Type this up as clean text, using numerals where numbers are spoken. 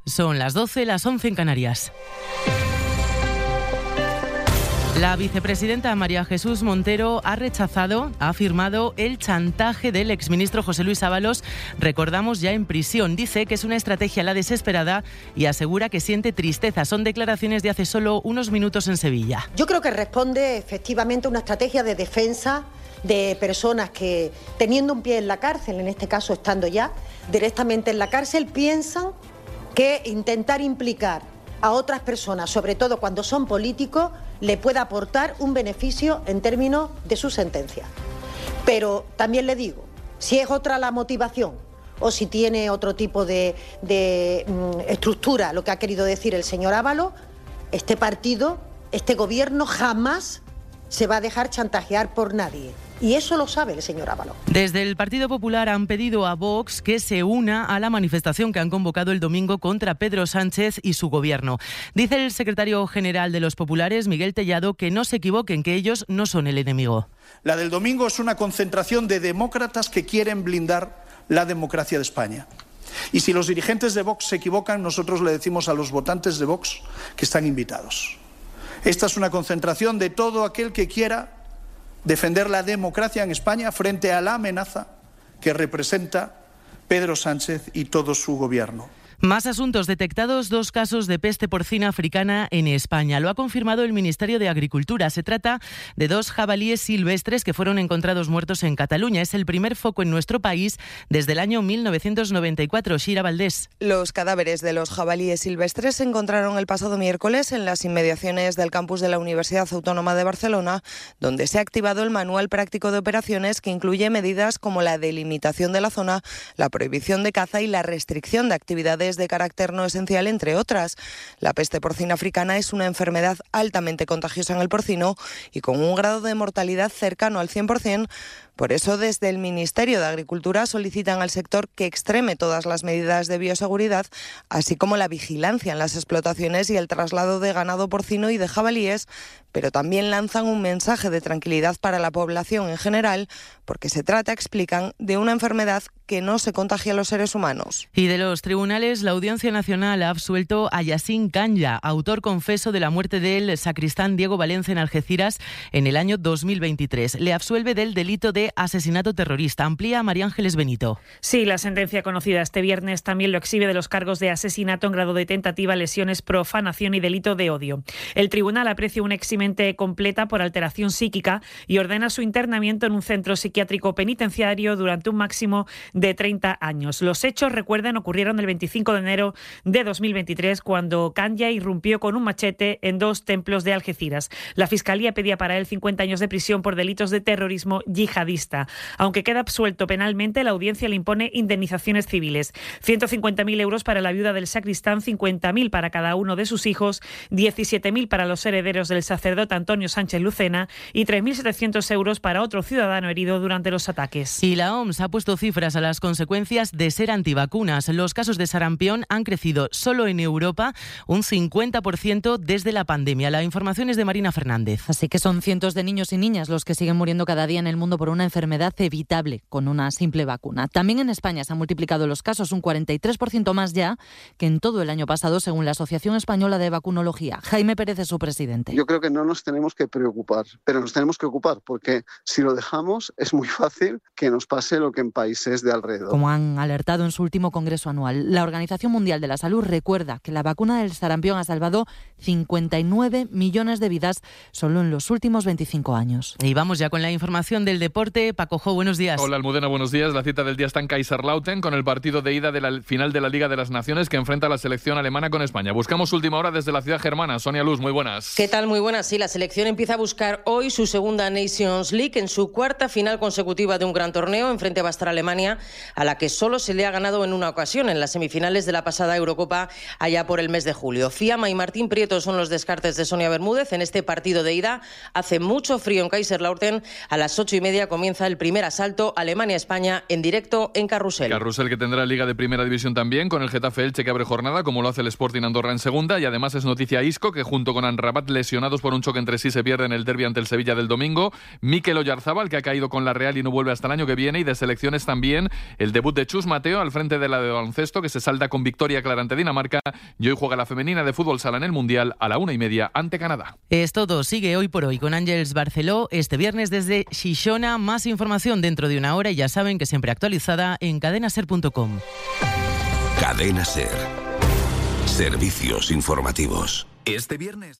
Son las 12, las 11 en Canarias. La vicepresidenta María Jesús Montero ha afirmado el chantaje del exministro José Luis Ábalos, recordamos ya en prisión. Dice que es una estrategia a la desesperada y asegura que siente tristeza. Son declaraciones de hace solo unos minutos en Sevilla. Yo creo que responde efectivamente a una estrategia de defensa de personas que, teniendo un pie en la cárcel, en este caso estando ya directamente en la cárcel, piensan que intentar implicar a otras personas, sobre todo cuando son políticos, le puede aportar un beneficio en términos de su sentencia. Pero también le digo, si es otra la motivación o si tiene otro tipo de estructura, lo que ha querido decir el señor Ábalos, este partido, este gobierno jamás se va a dejar chantajear por nadie. Y eso lo sabe el señor Ábalos. Desde el Partido Popular han pedido a Vox que se una a la manifestación que han convocado el domingo contra Pedro Sánchez y su gobierno. Dice el secretario general de los populares, Miguel Tellado, que no se equivoquen, que ellos no son el enemigo. La del domingo es una concentración de demócratas que quieren blindar la democracia de España. Y si los dirigentes de Vox se equivocan, nosotros le decimos a los votantes de Vox que están invitados. Esta es una concentración de todo aquel que quiera defender la democracia en España frente a la amenaza que representa Pedro Sánchez y todo su gobierno. Más asuntos. Detectados 2 casos de peste porcina africana en España. Lo ha confirmado el Ministerio de Agricultura. Se trata de 2 jabalíes silvestres que fueron encontrados muertos en Cataluña. Es el primer foco en nuestro país desde el año 1994. Shira Valdés. Los cadáveres de los jabalíes silvestres se encontraron el pasado miércoles en las inmediaciones del campus de la Universidad Autónoma de Barcelona, donde se ha activado el Manual Práctico de Operaciones, que incluye medidas como la delimitación de la zona, la prohibición de caza y la restricción de actividades de carácter no esencial, entre otras. La peste porcina africana es una enfermedad altamente contagiosa en el porcino y con un grado de mortalidad cercano al 100%. Por eso, desde el Ministerio de Agricultura solicitan al sector que extreme todas las medidas de bioseguridad, así como la vigilancia en las explotaciones y el traslado de ganado porcino y de jabalíes, pero también lanzan un mensaje de tranquilidad para la población en general, porque se trata, explican, de una enfermedad que no se contagia a los seres humanos. Y de los tribunales, la Audiencia Nacional ha absuelto a Yacine Canya, autor confeso de la muerte del sacristán Diego Valencia en Algeciras en el año 2023. Le absuelve del delito de asesinato terrorista. Amplía María Ángeles Benito. Sí, la sentencia conocida este viernes también lo exhibe de los cargos de asesinato en grado de tentativa, lesiones, profanación y delito de odio. El tribunal aprecia una eximente completa por alteración psíquica y ordena su internamiento en un centro psiquiátrico penitenciario durante un máximo de 30 años. Los hechos, recuerden, ocurrieron el 25 de enero de 2023, cuando Canya irrumpió con un machete en 2 templos de Algeciras. La Fiscalía pedía para él 50 años de prisión por delitos de terrorismo yihadista. Aunque queda absuelto penalmente, la audiencia le impone indemnizaciones civiles. 150.000 euros para la viuda del sacristán, 50.000 para cada uno de sus hijos, 17.000 para los herederos del sacerdote Antonio Sánchez Lucena y 3.700 euros para otro ciudadano herido durante los ataques. Y la OMS ha puesto cifras a las consecuencias de ser antivacunas. Los casos de sarampión han crecido solo en Europa un 50% desde la pandemia. La información es de Marina Fernández. Así que son cientos de niños y niñas los que siguen muriendo cada día en el mundo por una enfermedad evitable con una simple vacuna. También en España se han multiplicado los casos, un 43% más ya que en todo el año pasado, según la Asociación Española de Vacunología. Jaime Pérez es su presidente. Yo creo que no nos tenemos que preocupar, pero nos tenemos que ocupar porque si lo dejamos es muy fácil que nos pase lo que en países de alrededor. Como han alertado en su último congreso anual, la Organización Mundial de la Salud recuerda que la vacuna del sarampión ha salvado 59 millones de vidas solo en los últimos 25 años. Y vamos ya con la información del deporte. Paco Jo, buenos días. Hola Almudena, buenos días. La cita del día está en Kaiserslautern con el partido de ida de la final de la Liga de las Naciones que enfrenta a la selección alemana con España. Buscamos última hora desde la ciudad germana. Sonia Luz, muy buenas. ¿Qué tal? Muy buenas. Sí, la selección empieza a buscar hoy su segunda Nations League en su 4ª final consecutiva de un gran torneo. Enfrente va a estar Alemania, a la que solo se le ha ganado en una ocasión, en las semifinales de la pasada Eurocopa, allá por el mes de julio. Fiamma y Martín Prieto son los descartes de Sonia Bermúdez en este partido de ida. Hace mucho frío en Kaiserslautern. A las 8:30 comienza comienza el primer asalto Alemania-España en directo en Carrusel. Carrusel que tendrá Liga de Primera División también, con el Getafe Elche que abre jornada, como lo hace el Sporting Andorra en segunda, y además es noticia Isco, que junto con Amrabat, lesionados por un choque entre sí, se pierden el derbi ante el Sevilla del domingo. Mikel Oyarzábal, que ha caído con la Real y no vuelve hasta el año que viene, y de selecciones también el debut de Chus Mateo al frente de la de baloncesto, que se salda con victoria clara ante Dinamarca, y hoy juega la femenina de fútbol sala en el Mundial a la 1:30 ante Canadá. Es todo, sigue Hoy por Hoy con Ángels Barceló este viernes desde Xixona. Más información dentro de una hora y ya saben que siempre actualizada en cadenaser.com. Cadena Ser. Servicios informativos. Este viernes